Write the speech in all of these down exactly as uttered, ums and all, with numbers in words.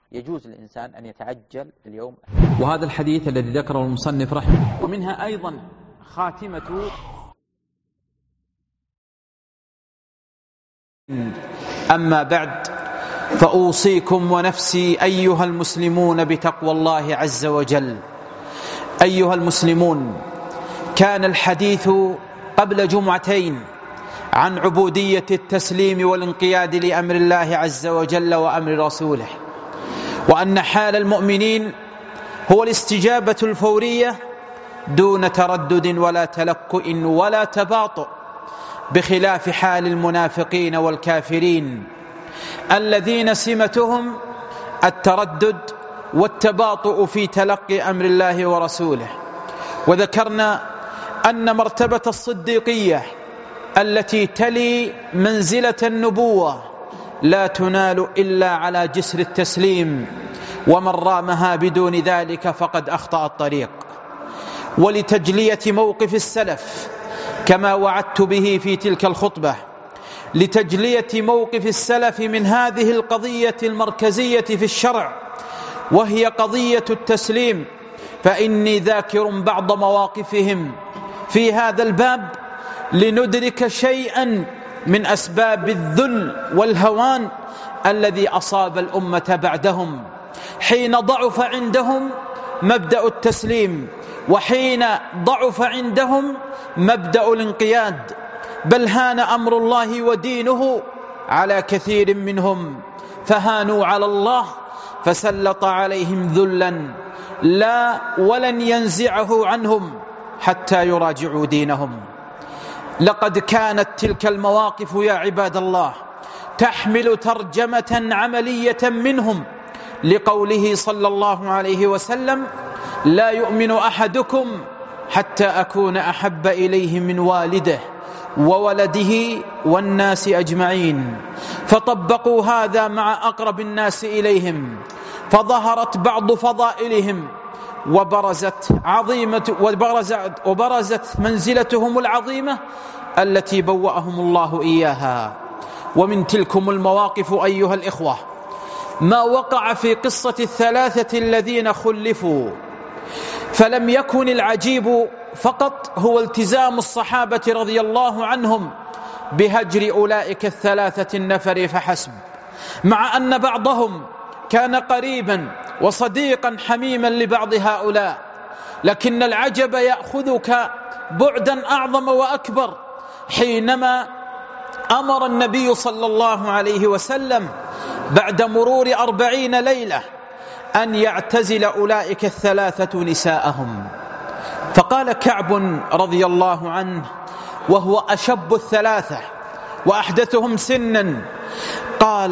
يجوز للإنسان أن يتعجل اليوم. وهذا الحديث الذي ذكره المصنف رحمه، ومنها أيضا خاتمة. أما بعد، فأوصيكم ونفسي أيها المسلمون بتقوى الله عز وجل. أيها المسلمون، كان الحديث قبل جمعتين عن عبودية التسليم والانقياد لأمر الله عز وجل وأمر رسوله، وأن حال المؤمنين هو الاستجابة الفورية دون تردد ولا تلكؤ ولا تباطؤ، بخلاف حال المنافقين والكافرين الذين سمتهم التردد والتباطؤ في تلقي أمر الله ورسوله. وذكرنا أن مرتبة الصديقية التي تلي منزلة النبوة لا تنال إلا على جسر التسليم، ومن رامها بدون ذلك فقد أخطأ الطريق. ولتجلية موقف السلف كما وعدت به في تلك الخطبة، لتجلية موقف السلف من هذه القضية المركزية في الشرع وهي قضية التسليم، فإني ذاكر بعض مواقفهم في هذا الباب لندرك شيئا من أسباب الذل والهوان الذي أصاب الأمة بعدهم، حين ضعف عندهم مبدأ التسليم، وحين ضعف عندهم مبدأ الانقياد، بل هان أمر الله ودينه على كثير منهم، فهانوا على الله فسلط عليهم ذلا لا ولن ينزعه عنهم حتى يراجعوا دينهم. لقد كانت تلك المواقف يا عباد الله تحمل ترجمة عملية منهم لقوله صلى الله عليه وسلم: لا يؤمن أحدكم حتى أكون أحب إليه من والده وولده والناس أجمعين. فطبقوا هذا مع أقرب الناس إليهم، فظهرت بعض فضائلهم وبرزت عظيمة وبرزت, وبرزت منزلتهم العظيمة التي بوأهم الله إياها. ومن تلكم المواقف أيها الإخوة ما وقع في قصة الثلاثة الذين خلفوا، فلم يكن العجيب فقط هو التزام الصحابة رضي الله عنهم بهجر أولئك الثلاثة النفر فحسب، مع أن بعضهم كان قريبا وصديقا حميما لبعض هؤلاء، لكن العجب يأخذك بعدا أعظم وأكبر حينما أمر النبي صلى الله عليه وسلم بعد مرور أربعين ليلة أن يعتزل أولئك الثلاثة نساءهم. فقال كعب رضي الله عنه وهو أشب الثلاثة وأحدثهم سنا، قال: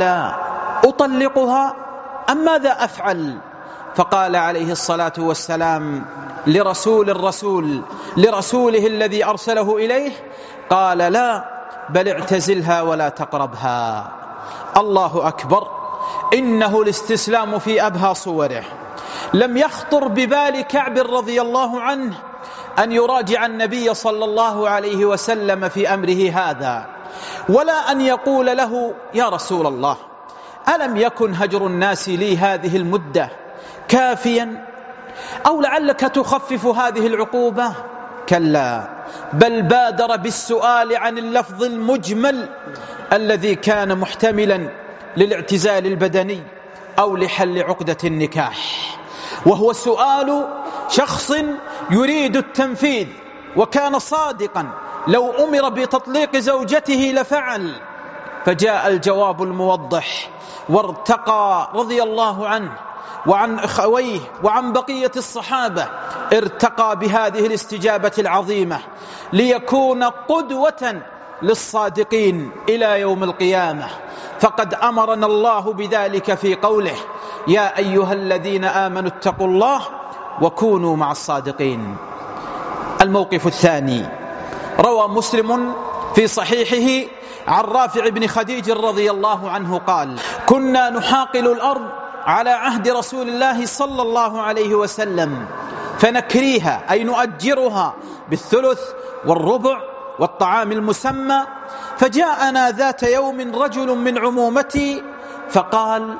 أطلقها أم ماذا أفعل؟ فقال عليه الصلاة والسلام لرسول الرسول لرسوله الذي أرسله إليه، قال: لا، بل اعتزلها ولا تقربها. الله أكبر، إنه الاستسلام في أبهى صوره. لم يخطر ببال كعب رضي الله عنه أن يراجع النبي صلى الله عليه وسلم في أمره هذا، ولا أن يقول له: يا رسول الله، ألم يكن هجر الناس لي هذه المدة كافيا؟ أو لعلك تخفف هذه العقوبة؟ كلا، بل بادر بالسؤال عن اللفظ المجمل الذي كان محتملا للاعتزال البدني أو لحل عقدة النكاح، وهو سؤال شخص يريد التنفيذ وكان صادقا، لو أمر بتطليق زوجته لفعل. فجاء الجواب الموضح، وارتقى رضي الله عنه وعن أخويه وعن بقية الصحابة، ارتقى بهذه الاستجابة العظيمة ليكون قدوة للصادقين إلى يوم القيامة. فقد أمرنا الله بذلك في قوله: يا أيها الذين آمنوا اتقوا الله وكونوا مع الصادقين. الموقف الثاني، روى مسلم في صحيحه عن رافع بن خديج رضي الله عنه قال: كنا نحاقل الأرض على عهد رسول الله صلى الله عليه وسلم فنكريها، أي نؤجرها بالثلث والربع والطعام المسمى. فجاءنا ذات يوم رجل من عمومتي فقال: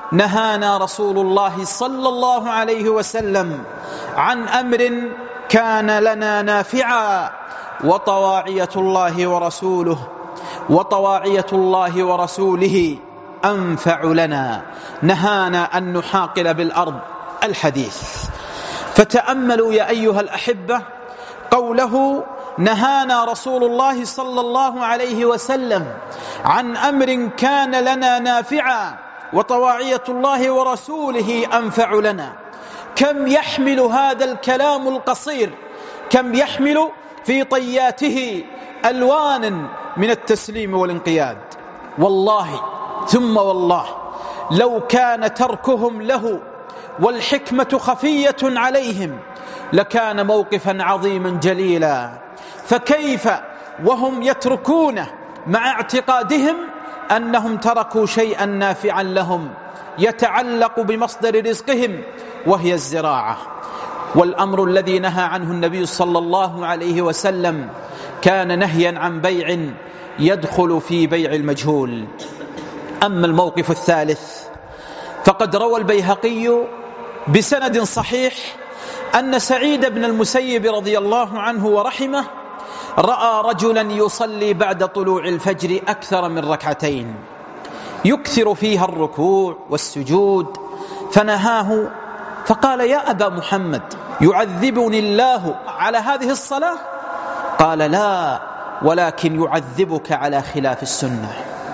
نهانا رسول الله صلى الله عليه وسلم عن أمر كان لنا نافعا وطواعية الله ورسوله وطواعية الله ورسوله أنفع لنا، نهانا أن نحاقل بالأرض. الحديث. فتأملوا يا أيها الأحبة قوله نهانا رسول الله صلى الله عليه وسلم عن أمر كان لنا نافعا وطواعية الله ورسوله أنفع لنا. كم يحمل هذا الكلام القصير، كم يحمل في طياته ألوان من التسليم والانقياد. والله ثم والله لو كان تركهم له والحكمة خفية عليهم لكان موقفا عظيما جليلا، فكيف وهم يتركونه مع اعتقادهم أنهم تركوا شيئا نافعا لهم يتعلق بمصدر رزقهم وهي الزراعة. والأمر الذي نهى عنه النبي صلى الله عليه وسلم كان نهيا عن بيع يدخل في بيع المجهول. أما الموقف الثالث فقد روى البيهقي بسند صحيح أن سعيد بن المسيب رضي الله عنه ورحمه رأى رجلا يصلي بعد طلوع الفجر أكثر من ركعتين يكثر فيها الركوع والسجود، فنهاه فقال: يا أبا محمد، يعذبني الله على هذه الصلاة؟ قال: لا، ولكن يعذبك على خلاف السنة.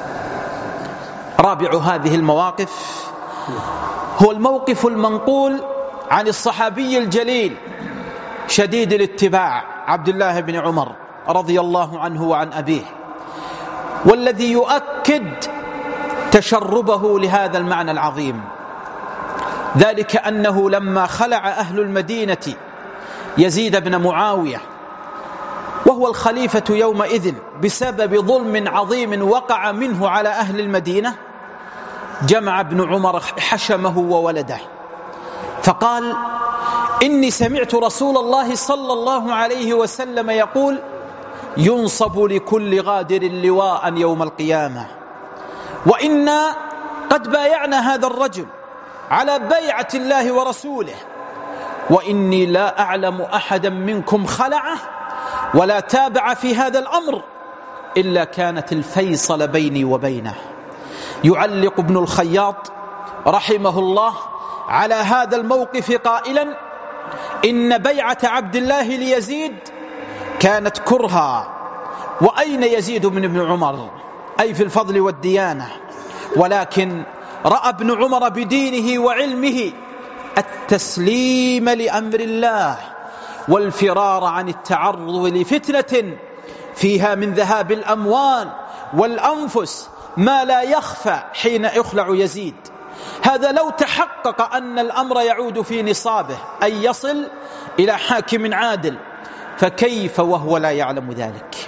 رابع هذه المواقف هو الموقف المنقول عن الصحابي الجليل شديد الاتباع عبد الله بن عمر رضي الله عنه وعن أبيه، والذي يؤكد تشربه لهذا المعنى العظيم، ذلك أنه لما خلع أهل المدينة يزيد بن معاوية وهو الخليفة يومئذ بسبب ظلم عظيم وقع منه على أهل المدينة، جمع ابن عمر حشمه وولده فقال: إني سمعت رسول الله صلى الله عليه وسلم يقول: ينصب لكل غادر لواء يوم القيامة، وإنا قد بايعنا هذا الرجل على بيعة الله ورسوله، وإني لا أعلم أحدا منكم خلعه ولا تابع في هذا الأمر إلا كانت الفيصل بيني وبينه. يعلق ابن الخياط رحمه الله على هذا الموقف قائلا: إن بيعة عبد الله ليزيد كانت كرها، وأين يزيد من ابن عمر أي في الفضل والديانة، ولكن رأى ابن عمر بدينه وعلمه التسليم لأمر الله والفرار عن التعرض لفتنة فيها من ذهاب الأموال والأنفس ما لا يخفى حين يخلع يزيد. هذا لو تحقق أن الأمر يعود في نصابه أي يصل إلى حاكم عادل، فكيف وهو لا يعلم ذلك؟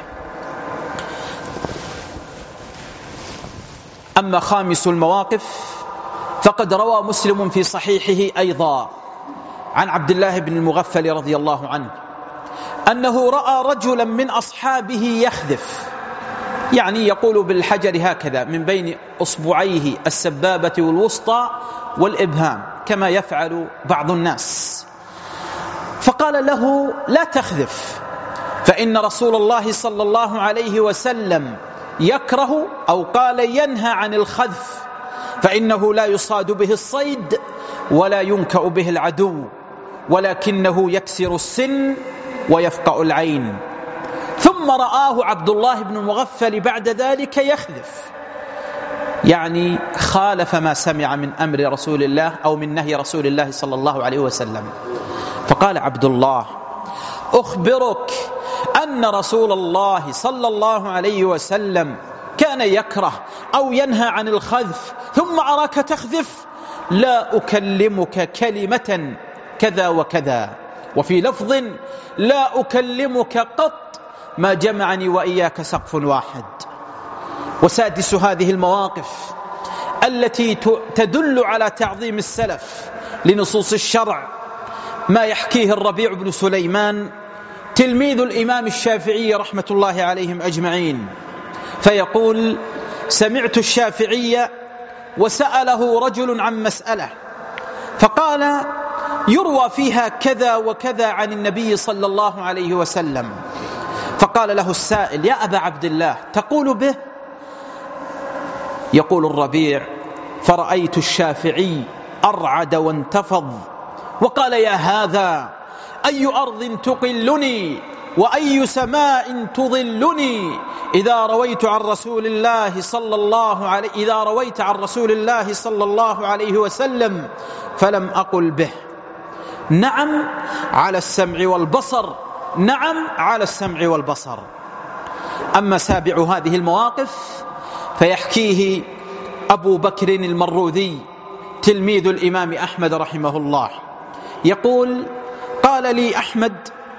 أما خامس المواقف فقد روى مسلم في صحيحه أيضا عن عبد الله بن المغفل رضي الله عنه أنه رأى رجلا من أصحابه يخذف، يعني يقول بالحجر هكذا من بين أصبعيه السبابة والوسطى والإبهام كما يفعل بعض الناس، فقال له: لا تخذف، فإن رسول الله صلى الله عليه وسلم يكره أو قال ينهى عن الخذف، فإنه لا يصاد به الصيد ولا ينكأ به العدو، ولكنه يكسر السن ويفقأ العين. ثم رآه عبد الله بن المغفل بعد ذلك يخذف، يعني خالف ما سمع من أمر رسول الله أو من نهي رسول الله صلى الله عليه وسلم. فقال عبد الله: أخبرك أن رسول الله صلى الله عليه وسلم كان يكره أو ينهى عن الخذف ثم أراك تخذف؟ لا أكلمك كلمة كذا وكذا، وفي لفظ: لا أكلمك قط ما جمعني وإياك سقف واحد. وسادس هذه المواقف التي تدل على تعظيم السلف لنصوص الشرع ما يحكيه الربيع بن سليمان تلميذ الإمام الشافعي رحمة الله عليهم أجمعين، فيقول: سمعت الشافعي وسأله رجل عن مسألة فقال يروى فيها كذا وكذا عن النبي صلى الله عليه وسلم. فقال له السائل يا أبا عبد الله تقول به؟ يقول الربيع فرأيت الشافعي أرعد وانتفض وقال يا هذا أي أرض تقلني وأي سماء تظلني إذا رويت عن رسول الله صلى الله عليه إذا رويت عن رسول الله صلى الله عليه وسلم فلم أقل به. نعم على السمع والبصر، نعم على السمع والبصر. أما سابع هذه المواقف فيحكيه أبو بكر المروذي تلميذ الإمام أحمد رحمه الله، يقول قال لي أحمد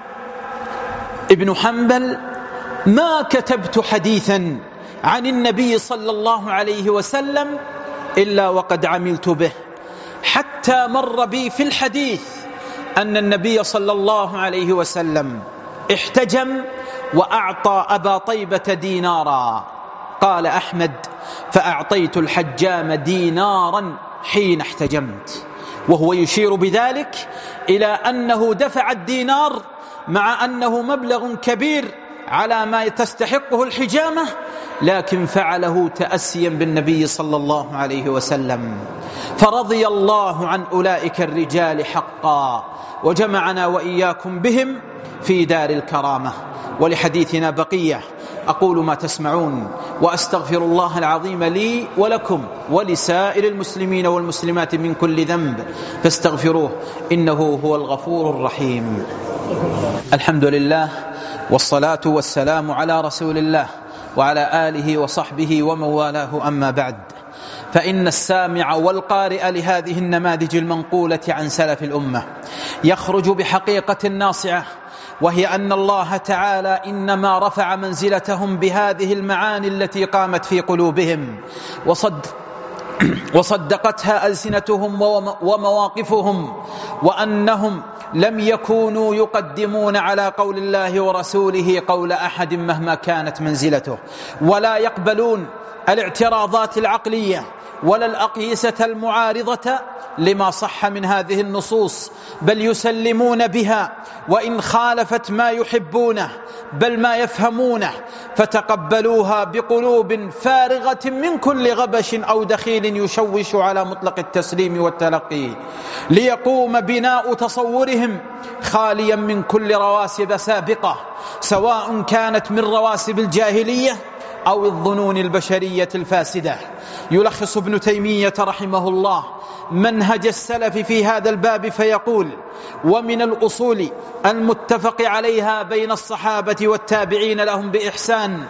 ابن حنبل ما كتبت حديثا عن النبي صلى الله عليه وسلم إلا وقد عملت به، حتى مر بي في الحديث أن النبي صلى الله عليه وسلم احتجم وأعطى أبا طيبة دينارا. قال أحمد فأعطيت الحجام دينارا حين احتجمت، وهو يشير بذلك إلى أنه دفع الدينار مع أنه مبلغ كبير على ما تستحقه الحجامة، لكن فعله تأسيا بالنبي صلى الله عليه وسلم. فرضي الله عن أولئك الرجال حقا، وجمعنا وإياكم بهم في دار الكرامة. ولحديثنا بقية، أقول ما تسمعون وأستغفر الله العظيم لي ولكم ولسائر المسلمين والمسلمات من كل ذنب فاستغفروه إنه هو الغفور الرحيم. الحمد لله والصلاة والسلام على رسول الله وعلى آله وصحبه ومن والاه. أما بعد، فإن السامع والقارئ لهذه النماذج المنقولة عن سلف الأمة يخرج بحقيقة ناصعة، وهي أن الله تعالى إنما رفع منزلتهم بهذه المعاني التي قامت في قلوبهم وصد وصدقتها ألسنتهم ومواقفهم، وأنهم لم يكونوا يقدمون على قول الله ورسوله قول أحد مهما كانت منزلته، ولا يقبلون الاعتراضات العقلية ولا الأقيسة المعارضة لما صح من هذه النصوص، بل يسلمون بها وإن خالفت ما يحبونه بل ما يفهمونه، فتقبلوها بقلوب فارغة من كل غبش أو دخيل يشوش على مطلق التسليم والتلقي، ليقوم بناء تصورهم خاليا من كل رواسب سابقة، سواء كانت من رواسب الجاهلية أو الظنون البشرية الفاسدة. يلخص ابن تيمية رحمه الله منهج السلف في هذا الباب فيقول: ومن الأصول المتفق عليها بين الصحابة والتابعين لهم بإحسان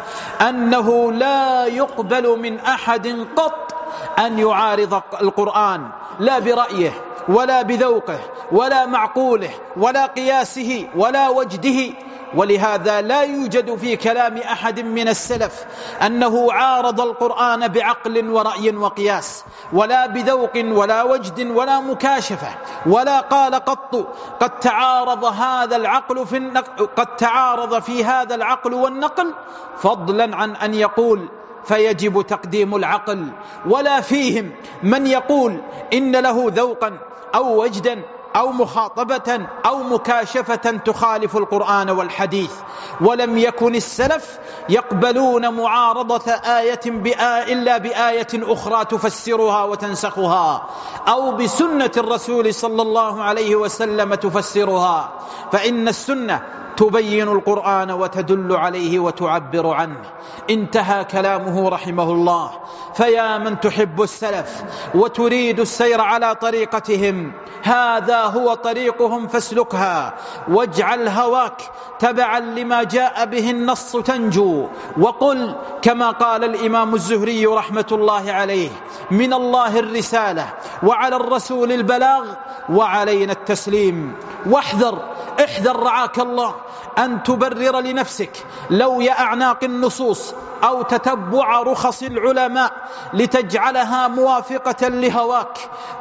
أنه لا يقبل من أحد قط أن يعارض القرآن، لا برأيه ولا بذوقه ولا معقوله ولا قياسه ولا وجده. ولهذا لا يوجد في كلام أحد من السلف أنه عارض القرآن بعقل ورأي وقياس، ولا بذوق ولا وجد ولا مكاشفة، ولا قال قط قد تعارض هذا العقل في النقل قد تعارض في هذا العقل والنقل، فضلا عن أن يقول فيجب تقديم العقل. ولا فيهم من يقول إن له ذوقا أو وجدا أو مخاطبة أو مكاشفة تخالف القرآن والحديث. ولم يكن السلف يقبلون معارضة آية بآية إلا بآية أخرى تفسرها وتنسخها، أو بسنة الرسول صلى الله عليه وسلم تفسرها، فإن السنة تبين القرآن وتدل عليه وتعبر عنه. انتهى كلامه رحمه الله. فيا من تحب السلف وتريد السير على طريقتهم، هذا هو طريقهم فاسلكها، واجعل هواك تبعا لما جاء به النص تنجو. وقل كما قال الإمام الزهري رحمة الله عليه: من الله الرسالة وعلى الرسول البلاغ وعلينا التسليم. واحذر احذر رعاك الله أن تبرر لنفسك لوي أعناق النصوص أو تتبع رخص العلماء لتجعلها موافقة لهواك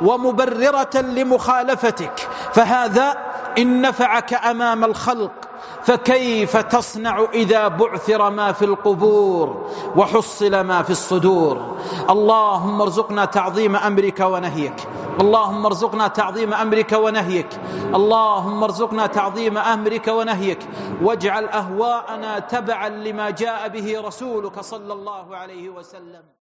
ومبررة لمخالفتك، فهذا إن نفعك أمام الخلق فكيف تصنع إذا بعثر ما في القبور وحصل ما في الصدور؟ اللهم ارزقنا تعظيم أمرك ونهيك، اللهم ارزقنا تعظيم أمرك ونهيك، اللهم ارزقنا تعظيم أمرك ونهيك، واجعل أهواءنا تبعا لما جاء به رسولك صلى الله عليه وسلم.